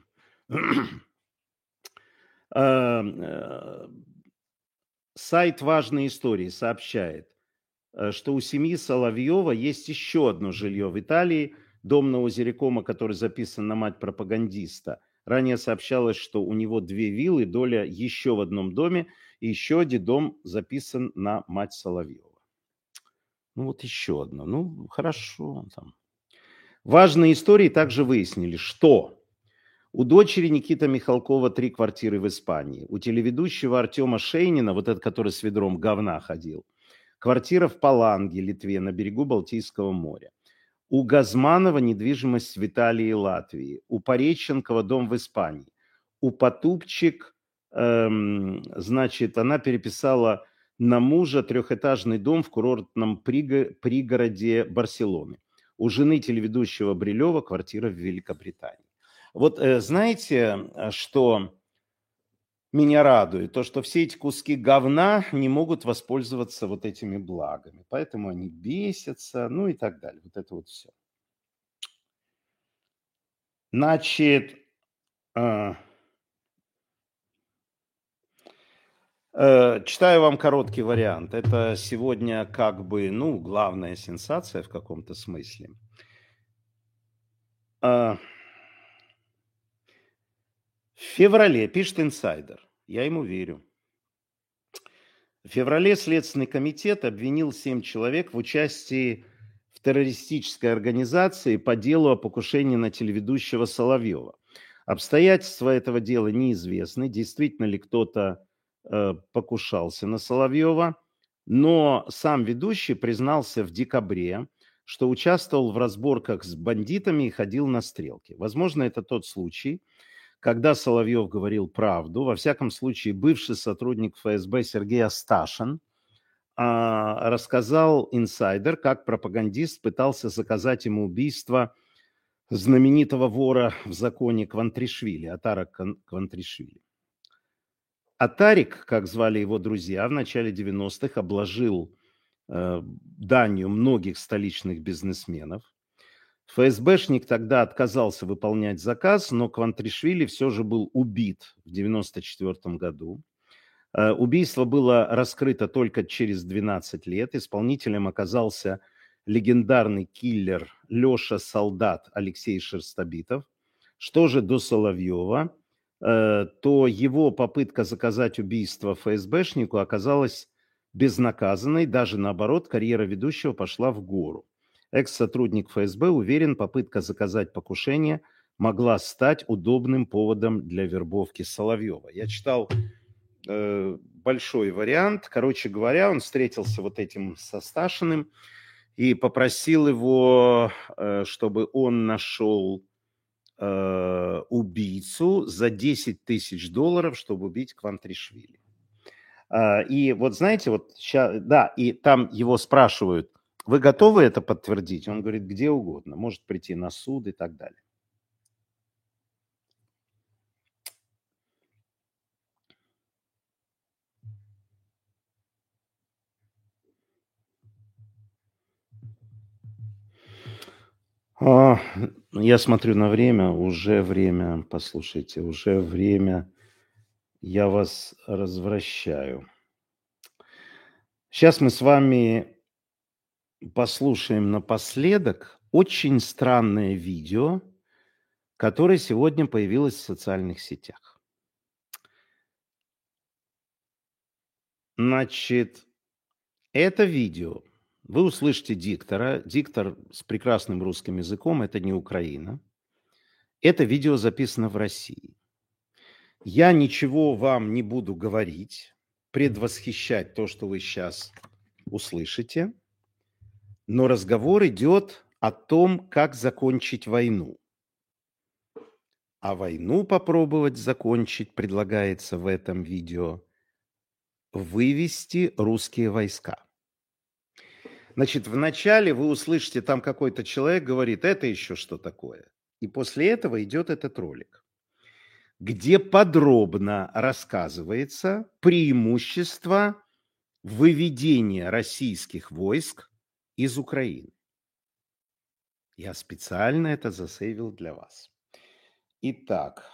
Сайт «Важные истории» сообщает, что у семьи Соловьева есть еще одно жилье в Италии, дом на озере Кома, который записан на мать пропагандиста. Ранее сообщалось, что у него две виллы, доля еще в одном доме, и еще один дом записан на мать Соловьева. Ну, вот еще одно. Ну, хорошо. Там. Важные истории также выяснили, что у дочери Никиты Михалкова три квартиры в Испании. У телеведущего Артема Шейнина, вот этот, который с ведром говна ходил, квартира в Паланге, Литве, на берегу Балтийского моря. У Газманова недвижимость в Италии и Латвии. У Пореченкова дом в Испании. У Потупчик, эм, значит, она переписала на мужа трехэтажный дом в курортном приго- пригороде Барселоны. У жены телеведущего Брилева квартира в Великобритании. Вот э, знаете, что меня радует? То, что все эти куски говна не могут воспользоваться вот этими благами. Поэтому они бесятся, ну и так далее. Вот это вот все. Значит, э, э, читаю вам короткий вариант. Это сегодня как бы, ну, главная сенсация в каком-то смысле. Э, в феврале, пишет инсайдер, я ему верю. В феврале Следственный комитет обвинил семь человек в участии в террористической организации по делу о покушении на телеведущего Соловьева. Обстоятельства этого дела неизвестны, действительно ли кто-то э, покушался на Соловьева, но сам ведущий признался в декабре, что участвовал в разборках с бандитами и ходил на стрелки. Возможно, это тот случай, когда Соловьев говорил правду. Во всяком случае, бывший сотрудник эф эс бэ Сергей Асташин а, рассказал инсайдер, как пропагандист пытался заказать ему убийство знаменитого вора в законе Квантришвили, Атара Квантришвили. Атарик, как звали его друзья, в начале девяностых обложил э, данью многих столичных бизнесменов. эф эс бэшник тогда отказался выполнять заказ, но Квантришвили все же был убит в девяносто четвёртом году. Э, убийство было раскрыто только через двенадцать лет. Исполнителем оказался легендарный киллер Леша Солдат Алексей Шерстобитов. Что же до Соловьева, э, то его попытка заказать убийство эф эс бэшнику оказалась безнаказанной. Даже наоборот, карьера ведущего пошла в гору. Экс-сотрудник эф эс бэ уверен, попытка заказать покушение могла стать удобным поводом для вербовки Соловьева. Я читал э, большой вариант. Короче говоря, он встретился вот этим со Сташиным и попросил его, э, чтобы он нашел э, убийцу за десять тысяч долларов, чтобы убить Квантришвили. Э, и вот знаете, вот сейчас, да, и там его спрашивают, вы готовы это подтвердить? Он говорит, где угодно. Может прийти на суд и так далее. А, я смотрю на время, уже время, послушайте, уже время, я вас развращаю. Сейчас мы с вами послушаем напоследок очень странное видео, которое сегодня появилось в социальных сетях. Значит, это видео. Вы услышите диктора. Диктор с прекрасным русским языком, это не Украина. Это видео записано в России. Я ничего вам не буду говорить, предвосхищать то, что вы сейчас услышите. Но разговор идет о том, как закончить войну. А войну попробовать закончить предлагается в этом видео вывести русские войска. Значит, вначале вы услышите, там какой-то человек говорит, это еще что такое? И после этого идет этот ролик, где подробно рассказывается преимущество выведения российских войск из Украины. Я специально это засейвил для вас. Итак,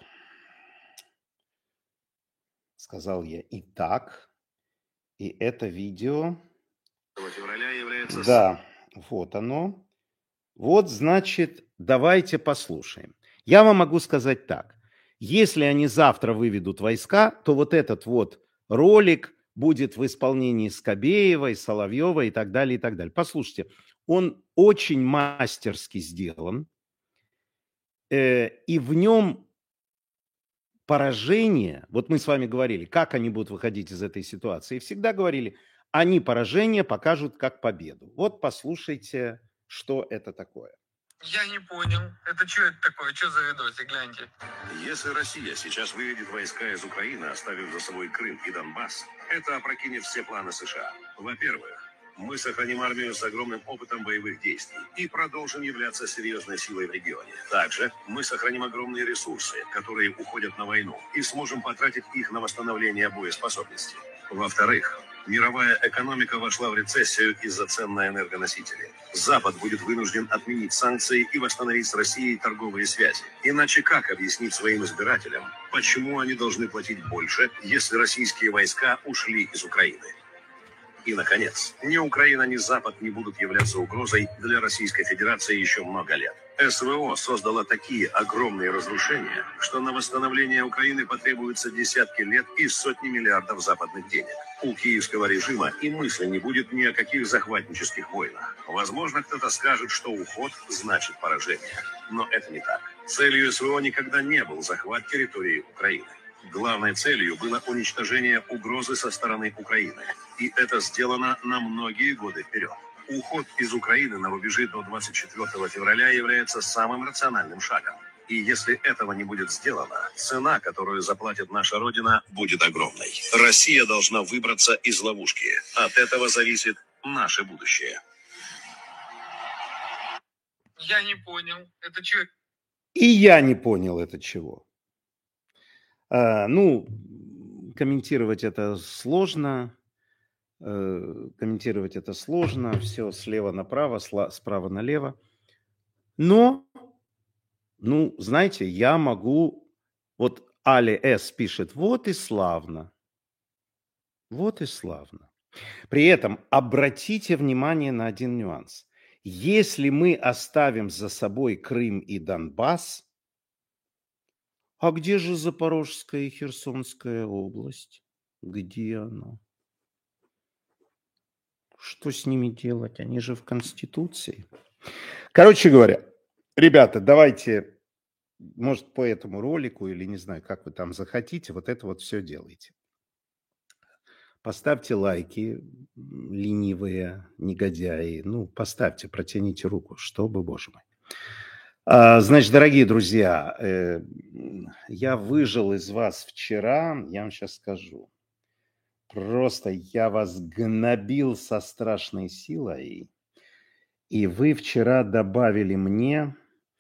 сказал я итак, и это видео... Февраля является... Да, вот оно. Вот, значит, давайте послушаем. Я вам могу сказать так. Если они завтра выведут войска, то вот этот вот ролик будет в исполнении Скобеевой, Соловьева и так далее, и так далее. Послушайте, он очень мастерски сделан, э, и в нем поражение, вот мы с вами говорили, как они будут выходить из этой ситуации, и всегда говорили, они поражение покажут как победу. Вот послушайте, что это такое. Я не понял. Это что это такое? Что за видосик? Гляньте. Если Россия сейчас выведет войска из Украины, оставив за собой Крым и Донбасс, это опрокинет все планы США. Во-первых, мы сохраним армию с огромным опытом боевых действий и продолжим являться серьезной силой в регионе. Также мы сохраним огромные ресурсы, которые уходят на войну, и сможем потратить их на восстановление боеспособности. Во-вторых, мировая экономика вошла в рецессию из-за цен на энергоносители. Запад будет вынужден отменить санкции и восстановить с Россией торговые связи. Иначе как объяснить своим избирателям, почему они должны платить больше, если российские войска ушли из Украины? И, наконец, ни Украина, ни Запад не будут являться угрозой для Российской Федерации еще много лет. СВО создало такие огромные разрушения, что на восстановление Украины потребуется десятки лет и сотни миллиардов западных денег. У киевского режима и мысли не будет ни о каких захватнических войнах. Возможно, кто-то скажет, что уход значит поражение. Но это не так. Целью СВО никогда не был захват территории Украины. Главной целью было уничтожение угрозы со стороны Украины. И это сделано на многие годы вперед. Уход из Украины на рубежи до двадцать четвёртого февраля является самым рациональным шагом. И если этого не будет сделано, цена, которую заплатит наша Родина, будет огромной. Россия должна выбраться из ловушки. От этого зависит наше будущее. Я не понял. Это что? И я не понял, это чего. А, ну, комментировать это сложно. Э, комментировать это сложно. Все слева направо, сла- справа налево. Но, ну, знаете, я могу... Вот Али С. пишет, вот и славно. Вот и славно. При этом обратите внимание на один нюанс. Если мы оставим за собой Крым и Донбасс, а где же Запорожская и Херсонская область? Где она? Что с ними делать? Они же в Конституции. Короче говоря, ребята, давайте, может, по этому ролику или не знаю, как вы там захотите, вот это вот все делайте. Поставьте лайки, ленивые негодяи. Ну, поставьте, протяните руку, чтобы, боже мой. А, значит, дорогие друзья, э, я выжил из вас вчера, я вам сейчас скажу. Просто я вас гнобил со страшной силой, и вы вчера добавили мне,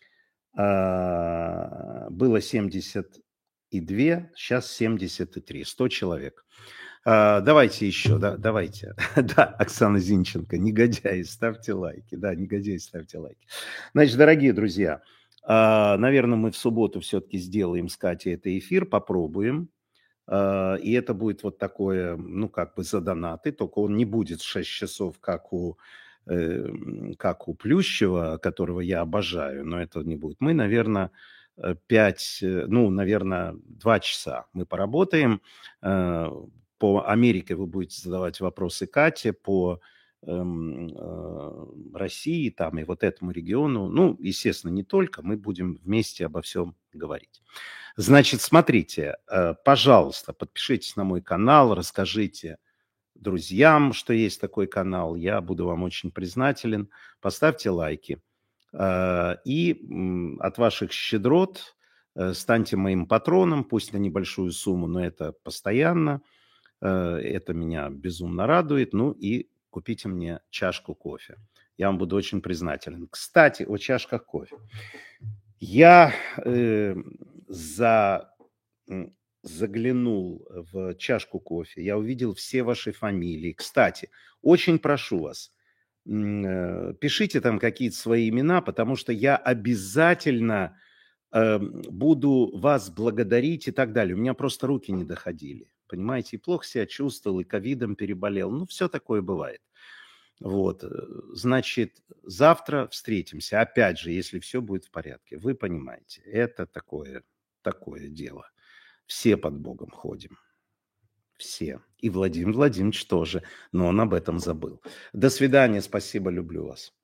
а, было семьдесят два, сейчас семьдесят три, сто человек. А, давайте еще, да, давайте. Да, Оксана Зинченко, негодяи, ставьте лайки. Да, негодяи, ставьте лайки. Значит, дорогие друзья, а, наверное, мы в субботу все-таки сделаем с Катей этот эфир, попробуем. А, и это будет вот такое, ну, как бы за донаты, только он не будет шесть часов, как у, э, как у Плющева, которого я обожаю, но это не будет. Мы, наверное, пять, ну, наверное, два часа мы поработаем. По Америке вы будете задавать вопросы Кате, по эм, э, России там и вот этому региону. Ну, естественно, не только. Мы будем вместе обо всем говорить. Значит, смотрите, э, пожалуйста, подпишитесь на мой канал, расскажите друзьям, что есть такой канал. Я буду вам очень признателен. Поставьте лайки. Э, и м, от ваших щедрот э, станьте моим патроном, пусть на небольшую сумму, но это постоянно. Это меня безумно радует. Ну и купите мне чашку кофе. Я вам буду очень признателен. Кстати, о чашках кофе. Я э, за, заглянул в чашку кофе. Я увидел все ваши фамилии. Кстати, очень прошу вас, э, пишите там какие-то свои имена, потому что я обязательно э, буду вас благодарить и так далее. У меня просто руки не доходили. Понимаете, и плохо себя чувствовал, и ковидом переболел. Ну, все такое бывает. Вот, значит, завтра встретимся. Опять же, если все будет в порядке. Вы понимаете, это такое, такое дело. Все под Богом ходим. все. И Владимир Владимирович тоже, но он об этом забыл. До свидания, спасибо, люблю вас.